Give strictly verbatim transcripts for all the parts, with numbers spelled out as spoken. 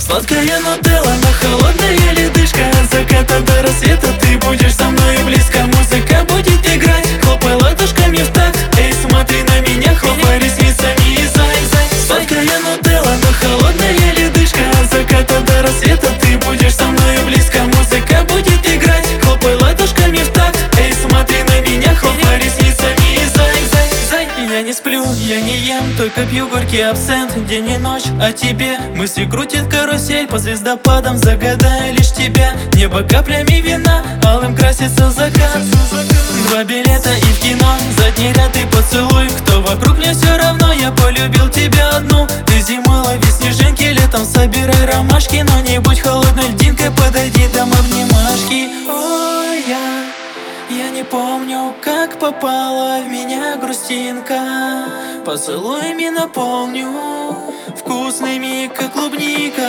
Сладкая нутелла, но холодная ледышка. От заката до рассвета ты будешь со мной близко. Музыка будет играть, хлопай ладошками в такт. Эй, смотри на меня, хлопай ресницами и зай, зай. Сладкая нутелла, но холодная ледышка. От заката до рассвета ты будешь со мной близко. Музыка будет играть, хлопай ладошками в такт. Эй, смотри на меня, хлопай ресницами и зай, зай, зай. Я не сплю, я не ем, только пью горький абсент. День и ночь о тебе, мысли крутит карусель. По звездопадам загадаю лишь тебя. Небо каплями вина, алым красится закат. Два билета и в кино, задний ряд и поцелуй. Кто вокруг, мне все равно, я полюбил тебя одну. Ты зимой лови снежинки, летом собирай ромашки. Но не будь холодной льдинкой, подойди, дам обнимашки. Ой, я, я не помню, как попала в меня грустинка. Поцелуями наполню, вкусными, как клубника.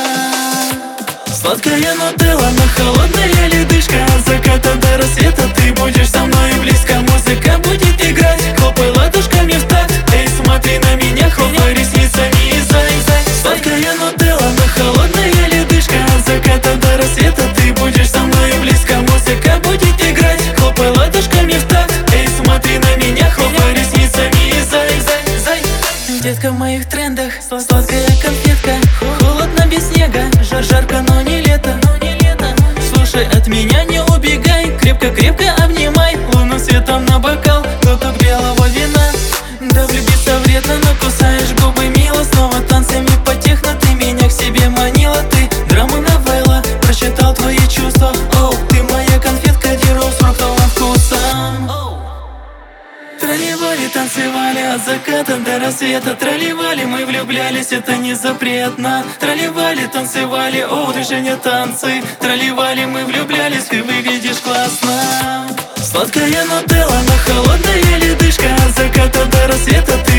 Сладкая нутелла, но холодная ледышка. От заката до рассвета ты будешь со мной близко. Музыка будет играть, хлопай ладошками в такт. Эй, смотри на меня, хлопай ресницами и зай, зай. Сладкая нутелла, но холодная ледышка. От заката до рассвета ты будешь со мной близко. Музыка будет играть, хлопай ладошками в такт. Эй, смотри на меня, хлопай ресницами и зай, зай, зай. Детка в моих трендах, сладкая конфетка. Холодно без снега, жар жарко, но не лето. Слушай, от меня не убегай, крепко-крепко обнимай. Лунным светом на бокал, глоток белого вина. Да влюбиться вредно, но кусаешь губы мило. Снова танцами по техно ты меня к себе манила. Ты драма новелла, прочитал твои чувства. Оу, ты моя конфетка, деру с фруктовым вкусом. Тролливали, танцевали от заката до рассвета. Тролливали, мы влюблялись, это не запретно. Тролливали, танцевали, о, движения, танцы. Тролливали, мы влюблялись, ты выглядишь классно. Сладкая нутелла, но холодная ледышка. От заката до рассвета ты